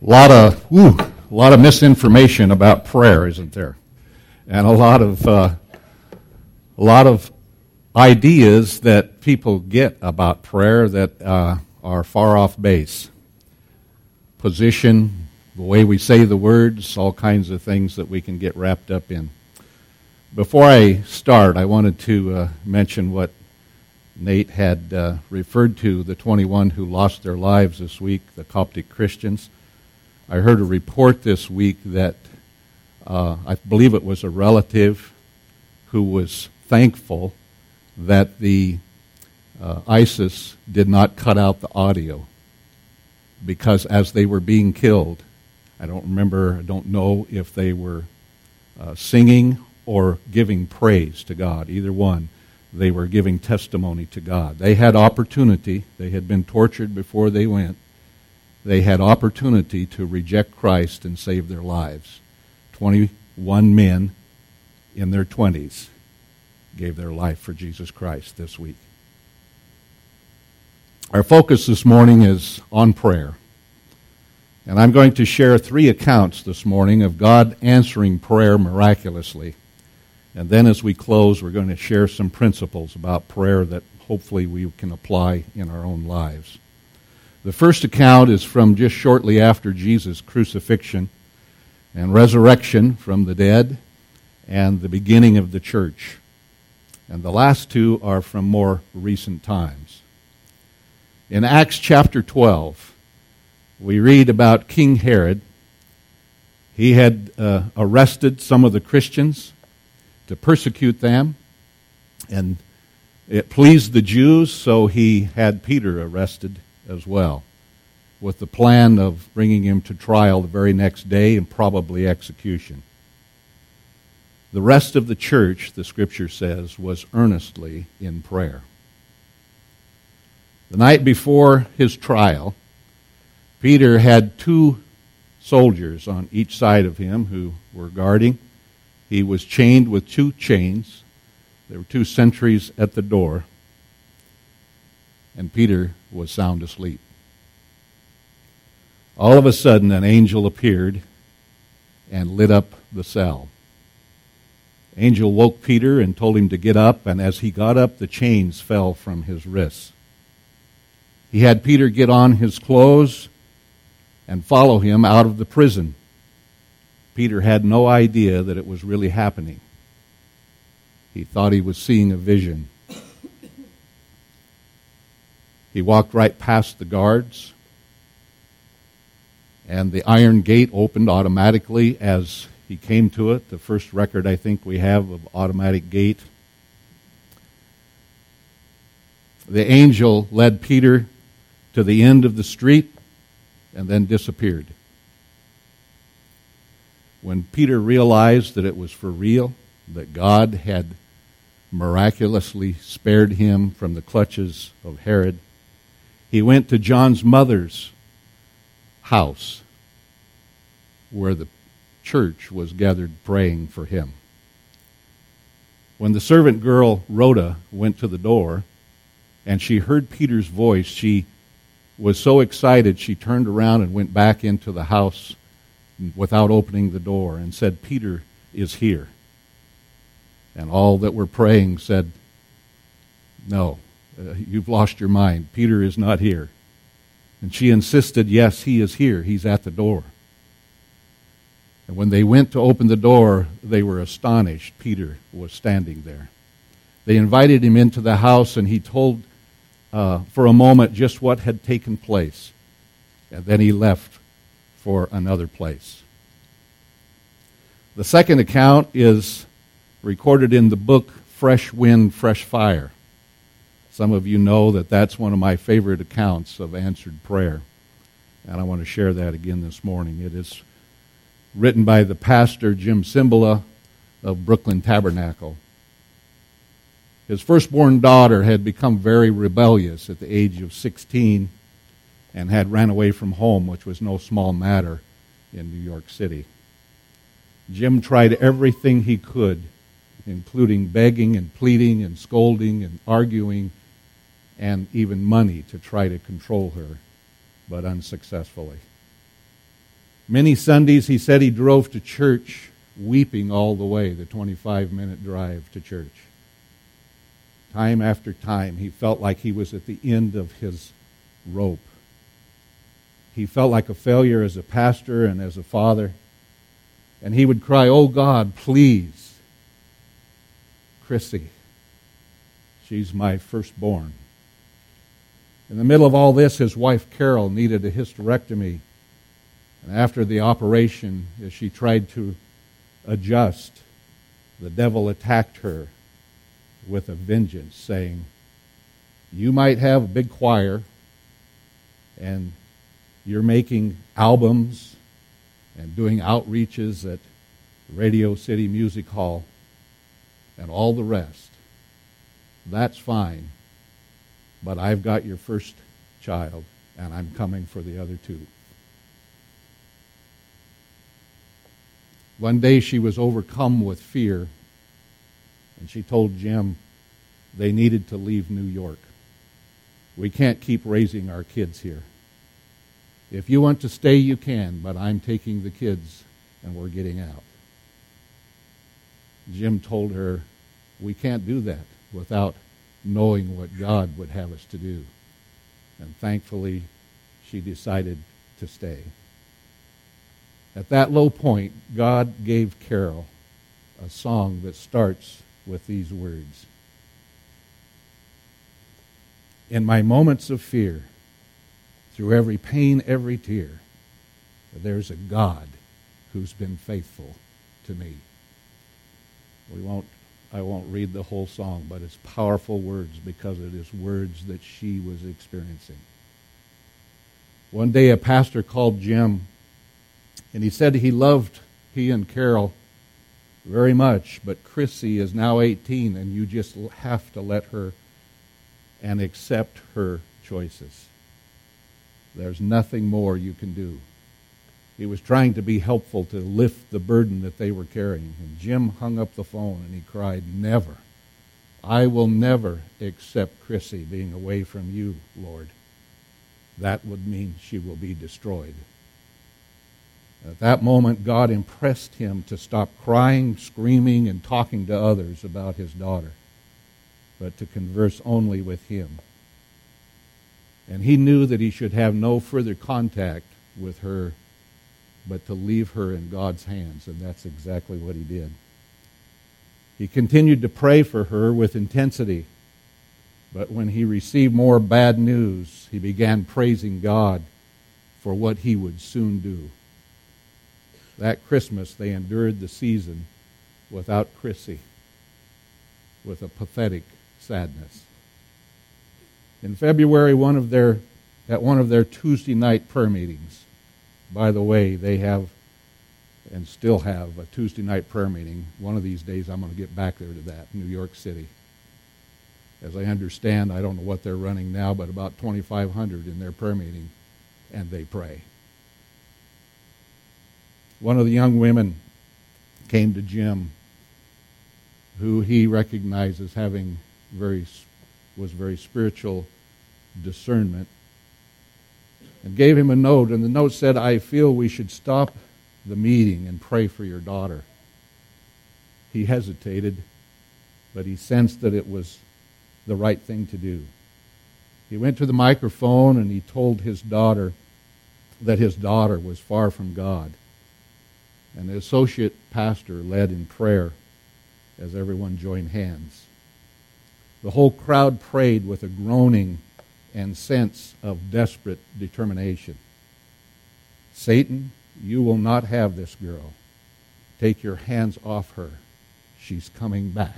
A lot of misinformation about prayer, isn't there? And a lot of ideas that people get about prayer that are far off base. Position, the way we say the words, all kinds of things that we can get wrapped up in. Before I start, I wanted to mention what Nate had referred to, the 21 who lost their lives this week, the Coptic Christians. I heard a report this week that I believe it was a relative who was thankful that the ISIS did not cut out the audio, because as they were being killed, I don't know if they were singing or giving praise to God. Either one, they were giving testimony to God. They had opportunity. They had been tortured before they went. They had opportunity to reject Christ and save their lives. 21 men in their 20s gave their life for Jesus Christ this week. Our focus this morning is on prayer. And I'm going to share 3 accounts this morning of God answering prayer miraculously. And then as we close, we're going to share some principles about prayer that hopefully we can apply in our own lives. The first account is from just shortly after Jesus' crucifixion and resurrection from the dead and the beginning of the church. And the last 2 are from more recent times. In Acts chapter 12, we read about King Herod. He had arrested some of the Christians to persecute them, and it pleased the Jews, so he had Peter arrested as well, with the plan of bringing him to trial the very next day and probably execution. The rest of the church, the Scripture says, was earnestly in prayer. The night before his trial, Peter had 2 soldiers on each side of him who were guarding. He was chained with 2 chains. There were 2 sentries at the door. And Peter was sound asleep. All of a sudden, an angel appeared and lit up the cell. Angel woke Peter and told him to get up, and as he got up, the chains fell from his wrists. He had Peter get on his clothes and follow him out of the prison. Peter had no idea that it was really happening. He thought he was seeing a vision. He walked right past the guards, and the iron gate opened automatically as he came to it. The first record I think we have of automatic gate. The angel led Peter to the end of the street and then disappeared. When Peter realized that it was for real, that God had miraculously spared him from the clutches of Herod, he went to John's mother's house, where the church was gathered praying for him. When the servant girl, Rhoda, went to the door, and she heard Peter's voice, she was so excited she turned around and went back into the house without opening the door and said, "Peter is here." And all that were praying said, "No, you've lost your mind. Peter is not here." And she insisted, "Yes, he is here. He's at the door." And when they went to open the door, they were astonished. Peter was standing there. They invited him into the house, and he told for a moment just what had taken place. And then he left for another place. The second account is recorded in the book Fresh Wind, Fresh Fire. Some of you know that that's one of my favorite accounts of answered prayer. And I want to share that again this morning. It is written by the pastor, Jim Cymbala, of Brooklyn Tabernacle. His firstborn daughter had become very rebellious at the age of 16 and had ran away from home, which was no small matter in New York City. Jim tried everything he could, including begging and pleading and scolding and arguing and even money to try to control her, but unsuccessfully. Many Sundays, he said he drove to church weeping all the way, the 25-minute drive to church. Time after time, he felt like he was at the end of his rope. He felt like a failure as a pastor and as a father. And he would cry, "Oh God, please, Chrissy, she's my firstborn." In the middle of all this, his wife Carol needed a hysterectomy. And after the operation, as she tried to adjust, the devil attacked her with a vengeance, saying, "You might have a big choir, and you're making albums and doing outreaches at Radio City Music Hall and all the rest. That's fine, but I've got your first child, and I'm coming for the other two." One day she was overcome with fear, and she told Jim they needed to leave New York. "We can't keep raising our kids here. If you want to stay, you can, but I'm taking the kids and we're getting out." Jim told her, "We can't do that without knowing what God would have us to do." And thankfully, she decided to stay. At that low point, God gave Carol a song that starts with these words: "In my moments of fear, through every pain, every tear, there's a God who's been faithful to me." I won't read the whole song, but it's powerful words because it is words that she was experiencing. One day a pastor called Jim, and he said he and Carol very much, but Chrissy is now 18, and you just have to let her and accept her choices. There's nothing more you can do. He was trying to be helpful to lift the burden that they were carrying. And Jim hung up the phone and he cried, "Never. I will never accept Chrissy being away from you, Lord. That would mean she will be destroyed." At that moment, God impressed him to stop crying, screaming, and talking to others about his daughter, but to converse only with him. And he knew that he should have no further contact with her, but to leave her in God's hands, and that's exactly what he did. He continued to pray for her with intensity, but when he received more bad news, he began praising God for what he would soon do. That Christmas, they endured the season without Chrissy, with a pathetic sadness. In February, at one of their Tuesday night prayer meetings, by the way, they have and still have a Tuesday night prayer meeting. One of these days I'm going to get back there to that, New York City. As I understand, I don't know what they're running now, but about 2,500 in their prayer meeting, and they pray. One of the young women came to Jim, who he recognized as having very spiritual discernment, and gave him a note, and the note said, "I feel we should stop the meeting and pray for your daughter." He hesitated, but he sensed that it was the right thing to do. He went to the microphone and he told his daughter that his daughter was far from God. And the associate pastor led in prayer as everyone joined hands. The whole crowd prayed with a groaning and sense of desperate determination. "Satan, you will not have this girl. Take your hands off her. She's coming back."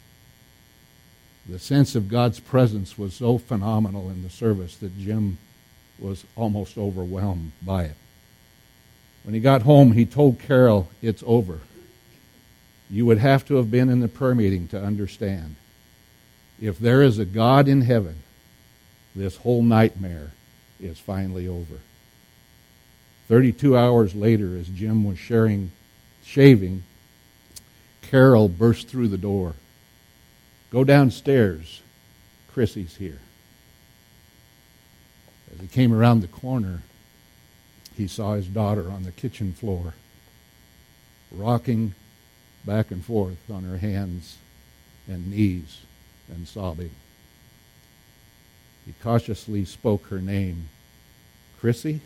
The sense of God's presence was so phenomenal in the service that Jim was almost overwhelmed by it. When he got home, he told Carol, "It's over. You would have to have been in the prayer meeting to understand. If there is a God in heaven, this whole nightmare is finally over." 32 hours later, as Jim was shaving, Carol burst through the door. "Go downstairs. Chrissy's here." As he came around the corner, he saw his daughter on the kitchen floor, rocking back and forth on her hands and knees and sobbing. He cautiously spoke her name, Chrissy.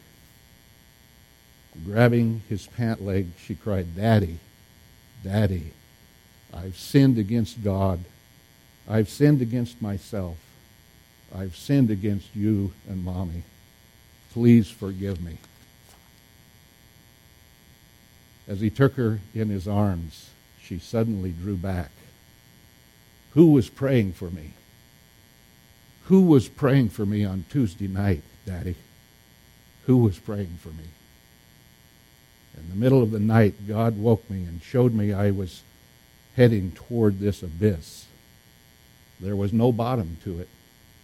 Grabbing his pant leg, she cried, "Daddy, Daddy, I've sinned against God. I've sinned against myself. I've sinned against you and Mommy. Please forgive me." As he took her in his arms, she suddenly drew back. Who was praying for me? Who was praying for me on Tuesday night, Daddy? Who was praying for me? In the middle of the night, God woke me and showed me I was heading toward this abyss. There was no bottom to it.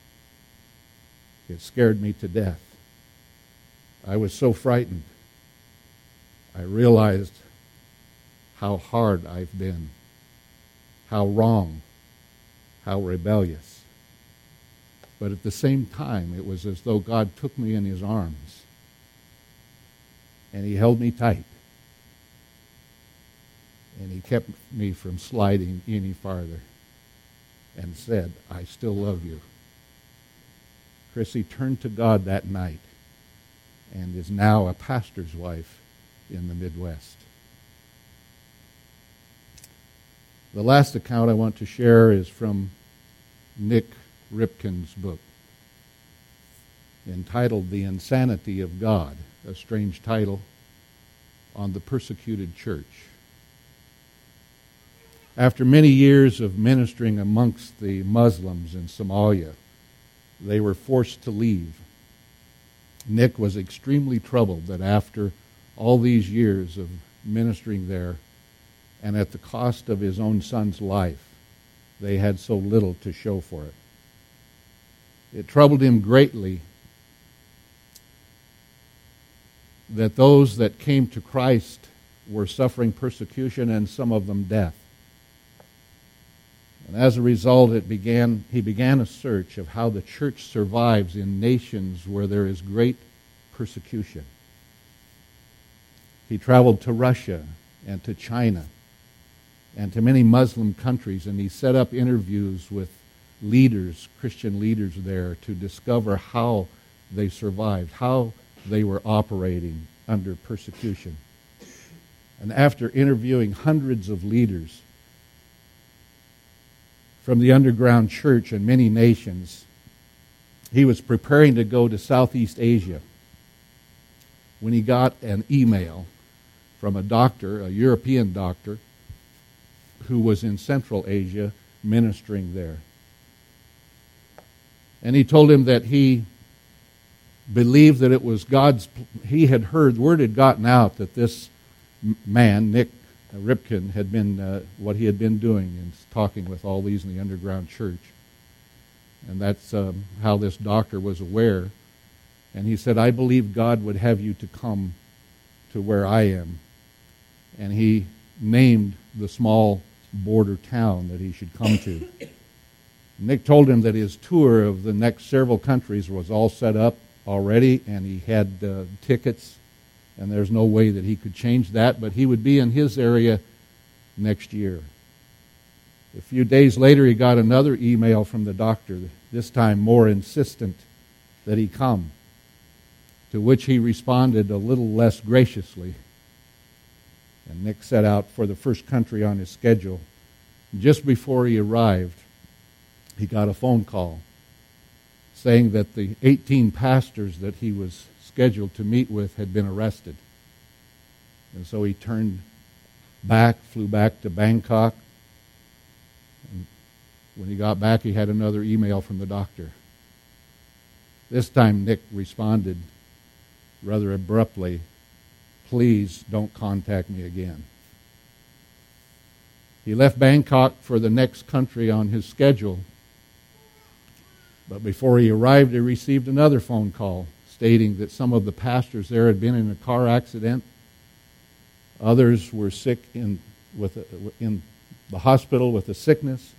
It scared me to death. I was so frightened. I realized how hard I've been, how wrong, how rebellious. But at the same time, it was as though God took me in his arms and he held me tight. And he kept me from sliding any farther and said, "I still love you." Chrissy turned to God that night and is now a pastor's wife in the Midwest. The last account I want to share is from Nick Ripken's book, entitled "The Insanity of God," a strange title, on the persecuted church. After many years of ministering amongst the Muslims in Somalia, they were forced to leave. Nick was extremely troubled that after all these years of ministering there, and at the cost of his own son's life, they had so little to show for it. It troubled him greatly that those that came to Christ were suffering persecution and some of them death. And as a result, he began a search of how the church survives in nations where there is great persecution. He traveled to Russia and to China and to many Muslim countries, and he set up interviews with leaders, Christian leaders there, to discover how they survived, how they were operating under persecution. And after interviewing hundreds of leaders from the underground church in many nations, he was preparing to go to Southeast Asia when he got an email from a doctor, a European doctor, who was in Central Asia ministering there. And he told him that he believed that it was he had heard, word had gotten out that this man, Nick Ripken, had been, what he had been doing and talking with all these in the underground church. And that's how this doctor was aware. And he said, "I believe God would have you to come to where I am." And he named the small border town that he should come to. Nick told him that his tour of the next several countries was all set up already, and he had tickets, and there's no way that he could change that, but he would be in his area next year. A few days later, he got another email from the doctor, this time more insistent that he come, to which he responded a little less graciously. And Nick set out for the first country on his schedule. Just before he arrived, he got a phone call saying that the 18 pastors that he was scheduled to meet with had been arrested. And so he turned back, flew back to Bangkok. And when he got back, he had another email from the doctor. This time Nick responded rather abruptly, "Please don't contact me again." He left Bangkok for the next country on his schedule. But before he arrived, he received another phone call stating that some of the pastors there had been in a car accident. Others were sick in the hospital with a sickness.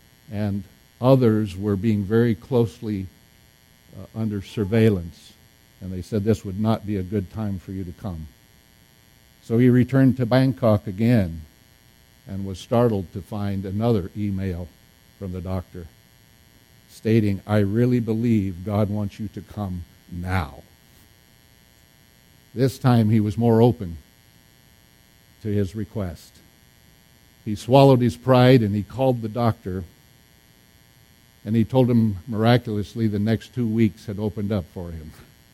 And others were being very closely under surveillance And they said this would not be a good time for you to come. So he returned to Bangkok again and was startled to find another email from the doctor stating, I really believe God wants you to come now. This time he was more open to his request. He swallowed his pride and he called the doctor, and he told him miraculously the next 2 weeks had opened up for him.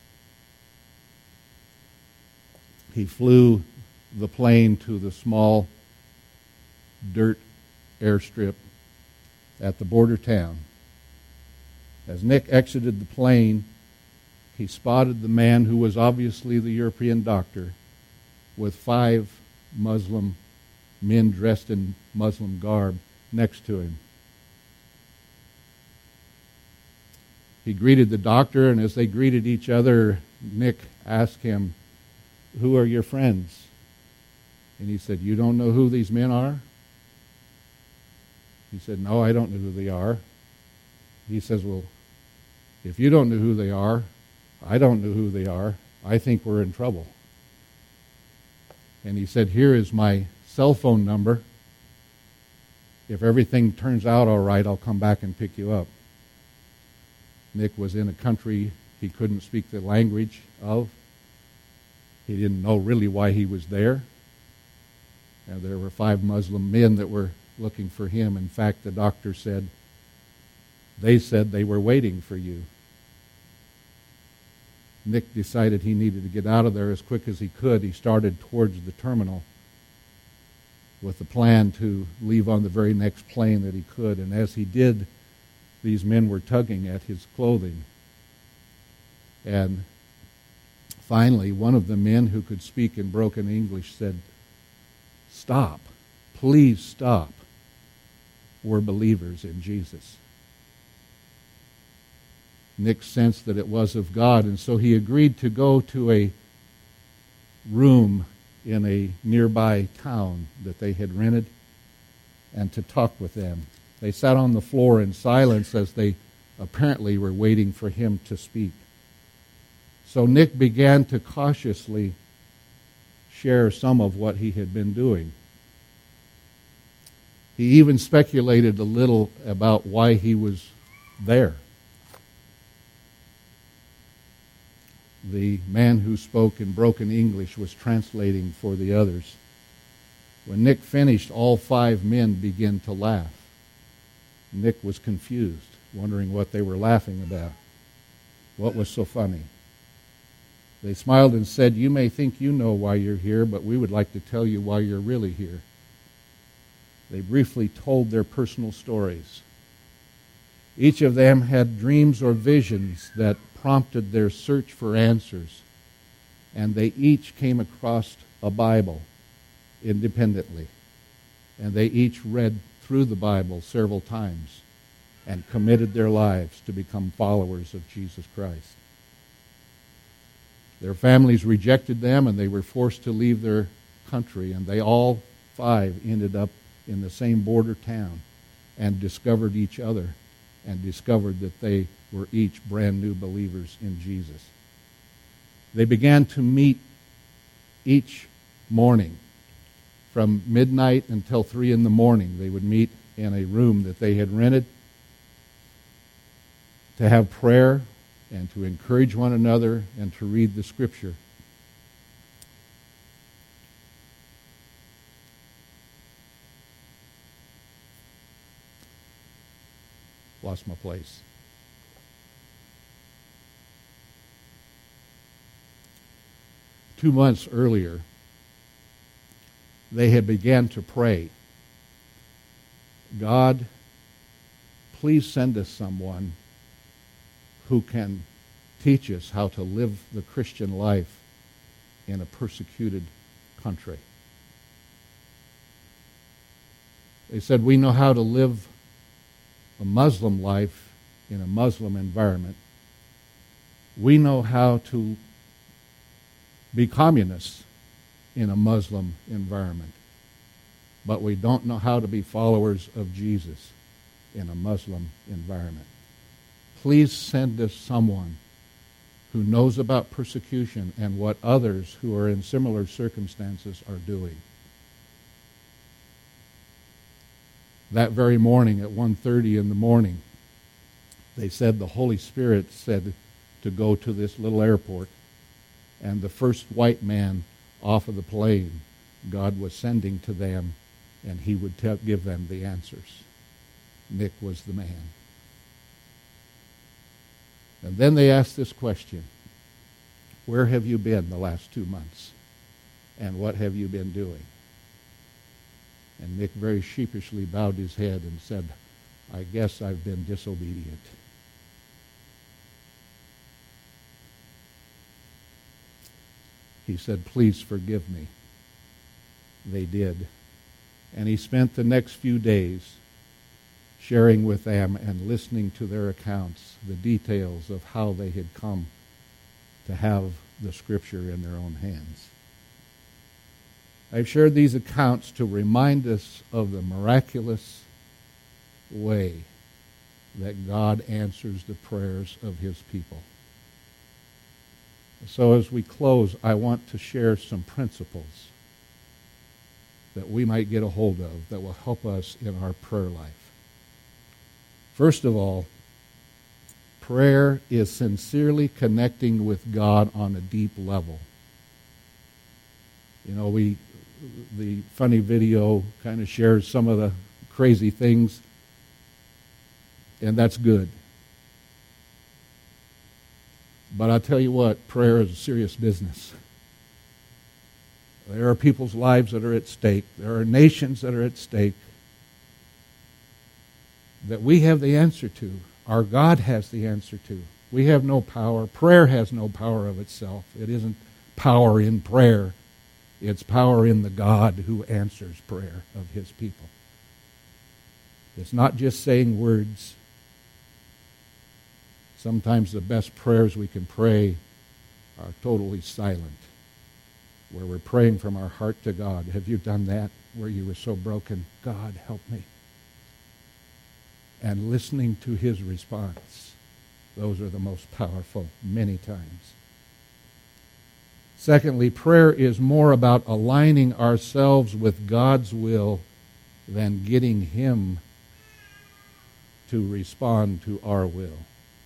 He flew the plane to the small dirt airstrip at the border town. As Nick exited the plane, he spotted the man who was obviously the European doctor with 5 Muslim men dressed in Muslim garb next to him. He greeted the doctor, and as they greeted each other, Nick asked him, who are your friends? And he said, you don't know who these men are? He said, no, I don't know who they are. He says, well, if you don't know who they are, I don't know who they are. I think we're in trouble. And he said, here is my cell phone number. If everything turns out all right, I'll come back and pick you up. Nick was in a country he couldn't speak the language of. He didn't know really why he was there. And there were 5 Muslim men that were looking for him. In fact, the doctor said, they said they were waiting for you. Nick decided he needed to get out of there as quick as he could. He started towards the terminal with the plan to leave on the very next plane that he could. And as he did, these men were tugging at his clothing. And finally, one of the men who could speak in broken English said, stop, please stop. We're believers in Jesus. Nick sensed that it was of God, and so he agreed to go to a room in a nearby town that they had rented and to talk with them. They sat on the floor in silence as they apparently were waiting for him to speak. So Nick began to cautiously share some of what he had been doing. He even speculated a little about why he was there. The man who spoke in broken English was translating for the others. When Nick finished, all 5 men began to laugh. Nick was confused, wondering what they were laughing about. What was so funny? They smiled and said, you may think you know why you're here, but we would like to tell you why you're really here. They briefly told their personal stories. Each of them had dreams or visions that prompted their search for answers, and they each came across a Bible independently, and they each read through the Bible several times and committed their lives to become followers of Jesus Christ. Their families rejected them, and they were forced to leave their country, and they all 5 ended up in the same border town and discovered each other and discovered that they were each brand new believers in Jesus. They began to meet each morning from midnight until 3 in the morning. They would meet in a room that they had rented to have prayer and to encourage one another and to read the Scripture. Lost my place. Two months earlier, they had began to pray, God, please send us someone who can teach us how to live the Christian life in a persecuted country. They said, we know how to live a Muslim life in a Muslim environment. We know how to be communists in a Muslim environment, but we don't know how to be followers of Jesus in a Muslim environment. Please send us someone who knows about persecution and what others who are in similar circumstances are doing. That very morning at 1:30 in the morning, they said the Holy Spirit said to go to this little airport, and the first white man off of the plane God was sending to them, and he would give them the answers. Nick was the man. And then they asked this question: where have you been the last 2 months? And what have you been doing? And Nick very sheepishly bowed his head and said, I guess I've been disobedient. He said, please forgive me. They did. And he spent the next few days sharing with them and listening to their accounts, the details of how they had come to have the Scripture in their own hands. I've shared these accounts to remind us of the miraculous way that God answers the prayers of His people. So as we close, I want to share some principles that we might get a hold of that will help us in our prayer life. First of all, prayer is sincerely connecting with God on a deep level. You know, the funny video kind of shares some of the crazy things, and that's good. But I'll tell you what, prayer is a serious business. There are people's lives that are at stake. There are nations that are at stake that we have the answer to. Our God has the answer to. We have no power. Prayer has no power of itself. It isn't power in prayer. It's power in the God who answers prayer of His people. It's not just saying words. Sometimes the best prayers we can pray are totally silent, where we're praying from our heart to God. Have you done that, where you were so broken? God, help me. And listening to His response. Those are the most powerful many times. Secondly, prayer is more about aligning ourselves with God's will than getting Him to respond to our will.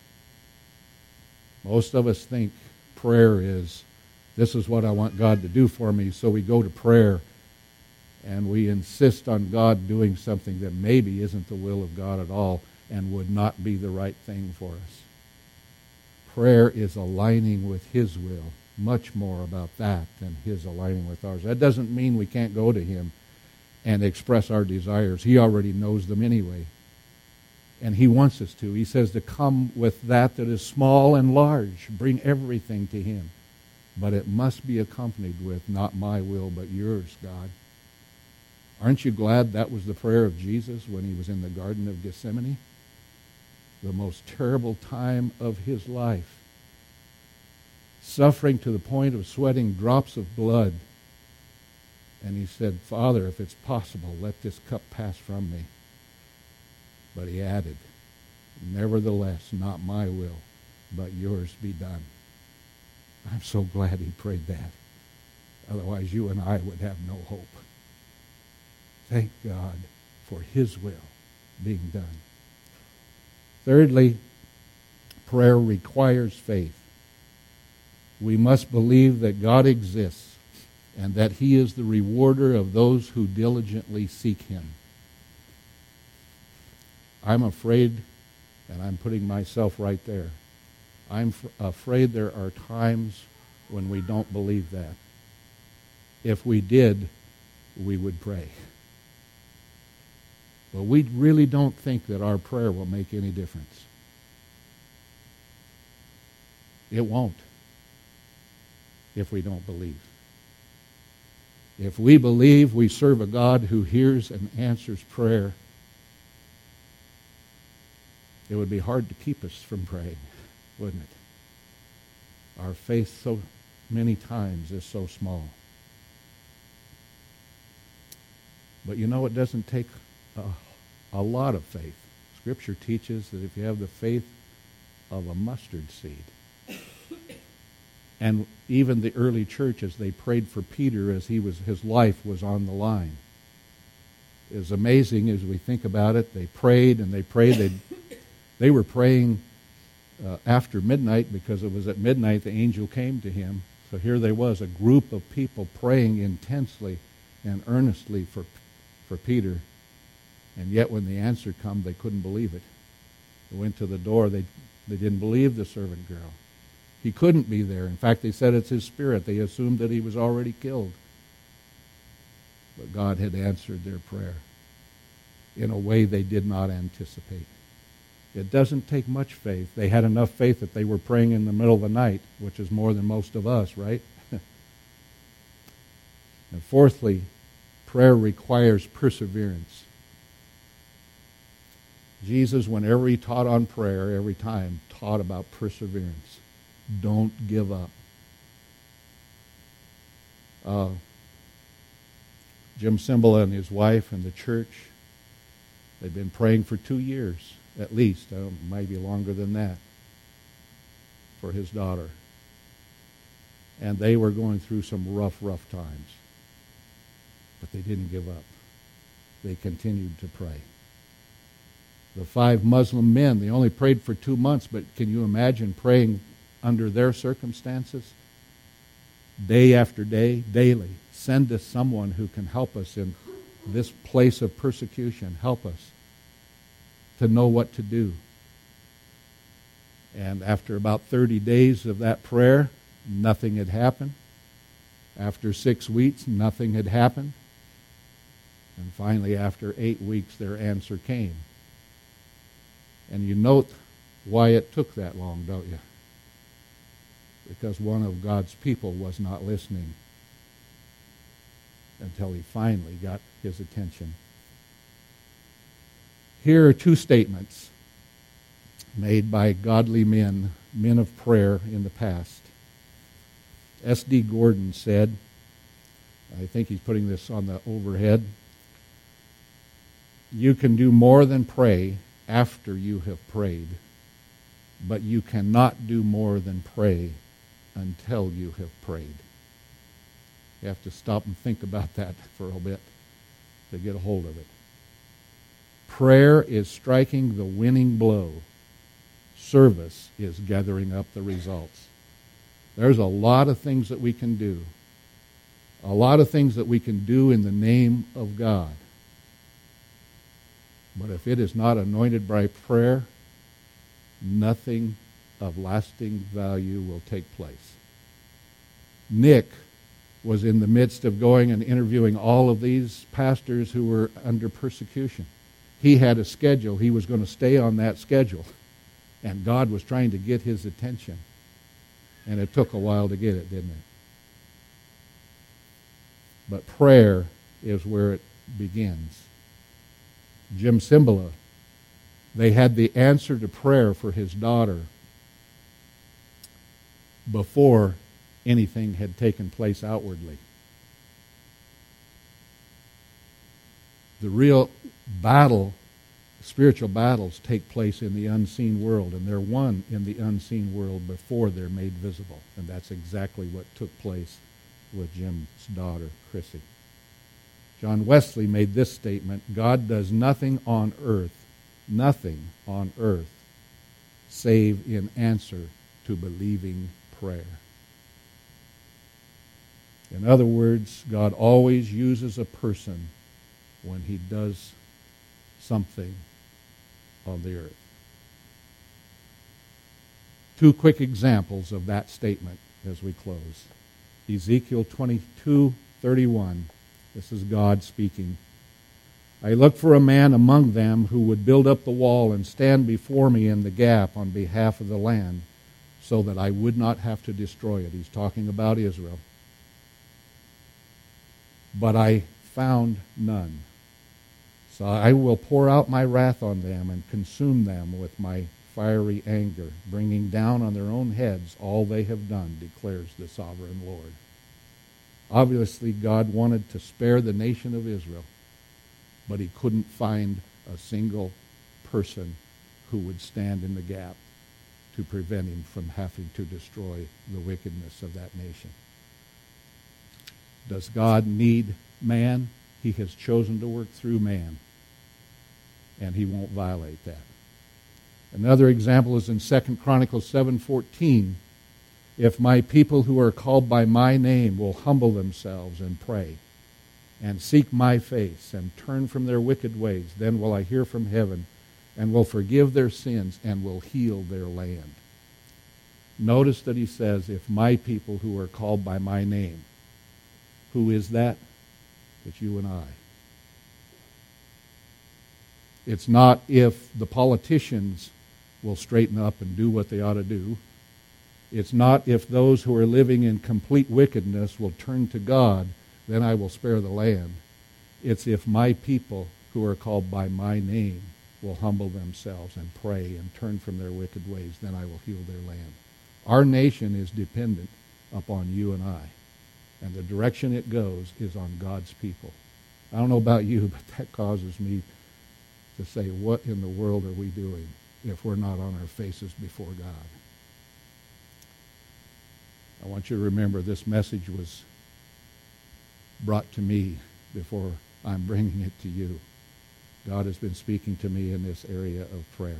Most of us think prayer is, this is what I want God to do for me, so we go to prayer and we insist on God doing something that maybe isn't the will of God at all and would not be the right thing for us. Prayer is aligning with His will, much more about that than His aligning with ours. That doesn't mean we can't go to Him and express our desires. He already knows them anyway. And He wants us to. He says to come with that is small and large. Bring everything to Him. But it must be accompanied with, not my will, but yours, God. Aren't you glad that was the prayer of Jesus when He was in the Garden of Gethsemane? The most terrible time of His life. Suffering to the point of sweating drops of blood. And He said, Father, if it's possible, let this cup pass from me. But He added, nevertheless, not my will, but yours be done. I'm so glad He prayed that. Otherwise, you and I would have no hope. Thank God for His will being done. Thirdly, prayer requires faith. We must believe that God exists and that He is the rewarder of those who diligently seek Him. I'm afraid, and I'm putting myself right there, I'm afraid there are times when we don't believe that. If we did, we would pray. But we really don't think that our prayer will make any difference. It won't if we don't believe. If we believe we serve a God who hears and answers prayer, it would be hard to keep us from praying, wouldn't it? Our faith so many times is so small. But you know, it doesn't take a lot of faith. Scripture teaches that if you have the faith of a mustard seed, And even the early churches, they prayed for Peter as his life was on the line. It's amazing as we think about it. They prayed and they prayed. They were praying after midnight, because it was at midnight the angel came to him. So here there was a group of people praying intensely and earnestly for Peter. And yet when the answer came, they couldn't believe it. They went to the door. They didn't believe the servant girl. He couldn't be there. In fact, they said it's his spirit. They assumed that he was already killed. But God had answered their prayer in a way they did not anticipate. It doesn't take much faith. They had enough faith that they were praying in the middle of the night, which is more than most of us, right? And fourthly, prayer requires perseverance. Jesus, whenever he taught on prayer, every time, taught about perseverance. Don't give up. Jim Cymbala and his wife and the church, they've been praying for 2 years, at least, maybe longer than that, for his daughter. And they were going through some rough times. But they didn't give up. They continued to pray. The 5 Muslim men, they only prayed for 2 months, but can you imagine praying under their circumstances? Day after day, daily. Send us someone who can help us in this place of persecution. Help us to know what to do. And after about 30 days of that prayer, nothing had happened. After 6 weeks, nothing had happened. And finally, after 8 weeks, their answer came. And you note why it took that long, don't you? Because one of God's people was not listening until he finally got his attention. Here are 2 statements made by godly men of prayer in the past. S.D. Gordon said, I think he's putting this on the overhead, "You can do more than pray after you have prayed, but you cannot do more than pray until you have prayed." You have to stop and think about that for a bit to get a hold of it. Prayer is striking the winning blow. Service is gathering up the results. There's a lot of things that we can do. A lot of things that we can do in the name of God. But if it is not anointed by prayer, nothing of lasting value will take place. Nick was in the midst of going and interviewing all of these pastors who were under persecution. He had a schedule. He was going to stay on that schedule. And God was trying to get his attention. And it took a while to get it, didn't it? But prayer is where it begins. Jim Cymbala, they had the answer to prayer for his daughter before anything had taken place outwardly. The real battle, spiritual battles, take place in the unseen world, and they're won in the unseen world before they're made visible. And that's exactly what took place with Jim's daughter, Chrissy. John Wesley made this statement: "God does nothing on earth, save in answer to believing prayer." In other words, God always uses a person when he does something on the earth. 2 quick examples of that statement as we close. Ezekiel 22:31. This is God speaking. "I looked for a man among them who would build up the wall and stand before me in the gap on behalf of the land, so that I would not have to destroy it." He's talking about Israel. "But I found none. So I will pour out my wrath on them and consume them with my fiery anger, bringing down on their own heads all they have done, declares the sovereign Lord." Obviously, God wanted to spare the nation of Israel, but he couldn't find a single person who would stand in the gap to prevent him from having to destroy the wickedness of that nation. Does God need man? He has chosen to work through man, and he won't violate that. Another example is in 2 Chronicles 7:14. If my people who are called by my name will humble themselves and pray and seek my face and turn from their wicked ways, then will I hear from heaven and will forgive their sins and will heal their land. Notice that he says, if my people who are called by my name. Who is that? It's you and I. It's not if the politicians will straighten up and do what they ought to do. It's not if those who are living in complete wickedness will turn to God, then I will spare the land. It's if my people who are called by my name will humble themselves and pray and turn from their wicked ways, then I will heal their land. Our nation is dependent upon you and I. And the direction it goes is on God's people. I don't know about you, but that causes me to say, what in the world are we doing if we're not on our faces before God? I want you to remember this message was brought to me before I'm bringing it to you. God has been speaking to me in this area of prayer.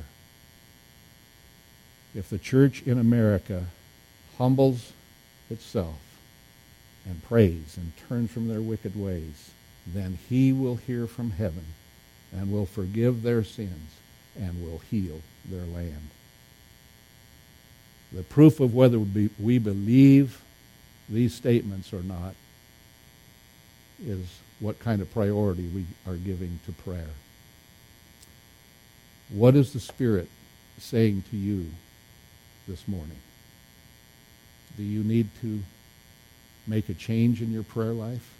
If the church in America humbles itself and prays and turns from their wicked ways, then he will hear from heaven and will forgive their sins and will heal their land. The proof of whether we believe these statements or not is what kind of priority we are giving to prayer. What is the Spirit saying to you this morning? Do you need to make a change in your prayer life?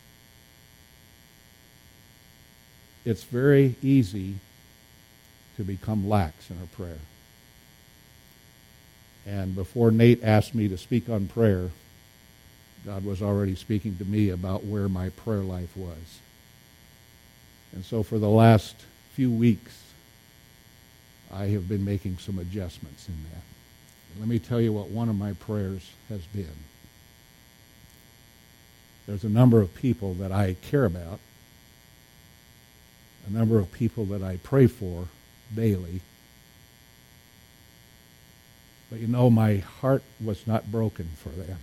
It's very easy to become lax in our prayer. And before Nate asked me to speak on prayer, God was already speaking to me about where my prayer life was. And so for the last few weeks, I have been making some adjustments in that. And let me tell you what one of my prayers has been. There's a number of people that I care about, a number of people that I pray for daily. But you know, my heart was not broken for them.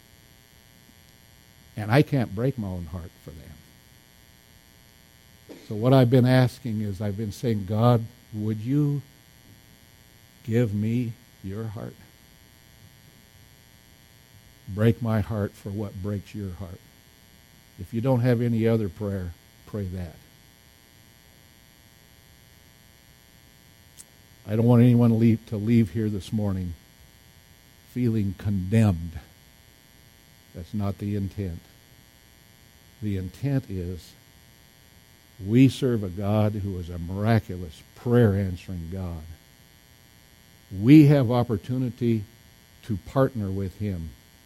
And I can't break my own heart for them. So what I've been asking is, I've been saying, God, would you give me your heart? Break my heart for what breaks your heart. If you don't have any other prayer, pray that. I don't want anyone to leave here this morning feeling condemned. That's not the intent. The intent is we serve a God who is a miraculous prayer-answering God. We have opportunity to partner with him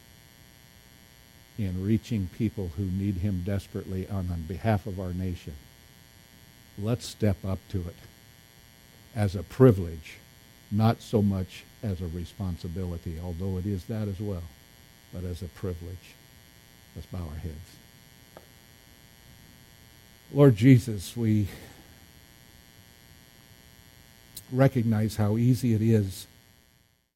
in reaching people who need him desperately on behalf of our nation. Let's step up to it as a privilege, not so much as a responsibility, although it is that as well, but as a privilege. Let's bow our heads. Lord Jesus, we recognize how easy it is